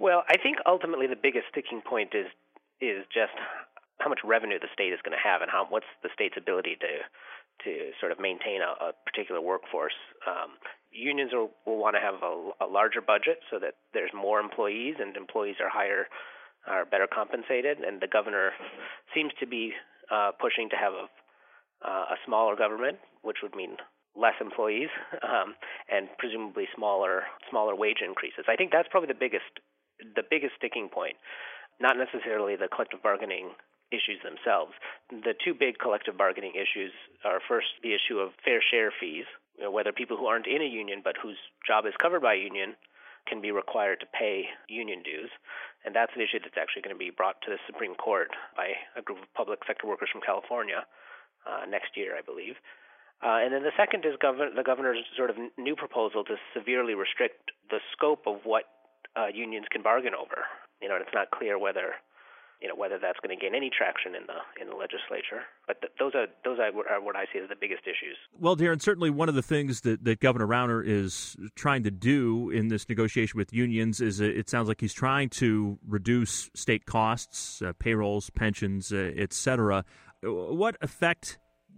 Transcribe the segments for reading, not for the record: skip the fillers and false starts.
Well, I think ultimately the biggest sticking point is just how much revenue the state is going to have, and what's the state's ability to sort of maintain a particular workforce. Unions will want to have a larger budget so that there's more employees, and employees are better compensated. And the governor seems to be pushing to have a smaller government, which would mean less employees, and presumably smaller wage increases. I think that's probably the biggest sticking point, not necessarily the collective bargaining issues themselves. The two big collective bargaining issues are first the issue of fair share fees, whether people who aren't in a union but whose job is covered by a union can be required to pay union dues. And that's an issue that's actually going to be brought to the Supreme Court by a group of public sector workers from California next year, I believe. And then the second is the governor's sort of new proposal to severely restrict the scope of what unions can bargain over. And it's not clear whether that's going to gain any traction in the legislature. But those are what I see as the biggest issues. Well, Darren, certainly one of the things that Governor Rauner is trying to do in this negotiation with unions is it sounds like he's trying to reduce state costs, payrolls, pensions, et cetera. What effect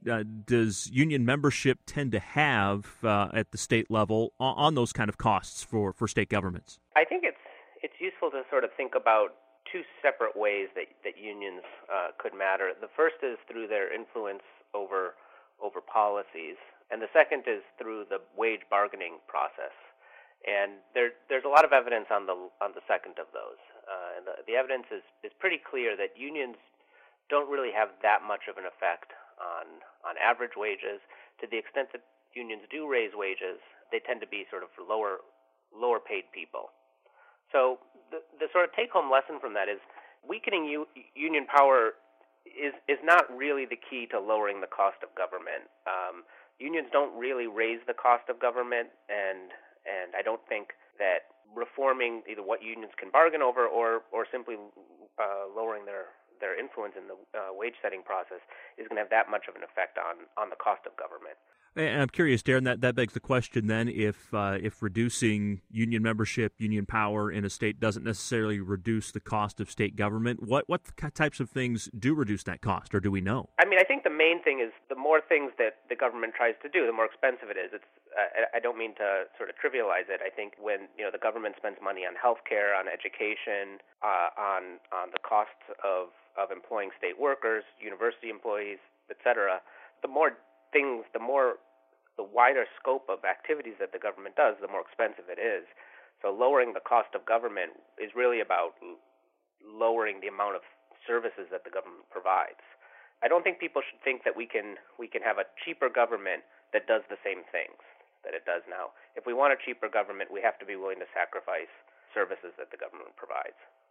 does union membership tend to have at the state level on those kind of costs for state governments? I think it's useful to sort of think about two separate ways that unions could matter. The first is through their influence over policies, and the second is through the wage bargaining process. And there's a lot of evidence on the second of those, and the evidence is pretty clear that unions don't really have that much of an effect on average wages. To the extent that unions do raise wages, they tend to be sort of lower paid people. So the sort of take-home lesson from that is weakening union power is not really the key to lowering the cost of government. Unions don't really raise the cost of government, and I don't think that reforming either what unions can bargain over or simply lowering their influence in the wage-setting process is going to have that much of an effect on the cost of government. And I'm curious, Darren, that begs the question then, if reducing union membership, union power in a state doesn't necessarily reduce the cost of state government, what types of things do reduce that cost, or do we know? I mean, I think the main thing is the more things that the government tries to do, the more expensive it is. I don't mean to sort of trivialize it. I think when the government spends money on healthcare, on education, on the costs of employing state workers, university employees, etc., the wider scope of activities that the government does, the more expensive it is. So lowering the cost of government is really about lowering the amount of services that the government provides. I don't think people should think that we can have a cheaper government that does the same things that it does now. If we want a cheaper government, we have to be willing to sacrifice services that the government provides.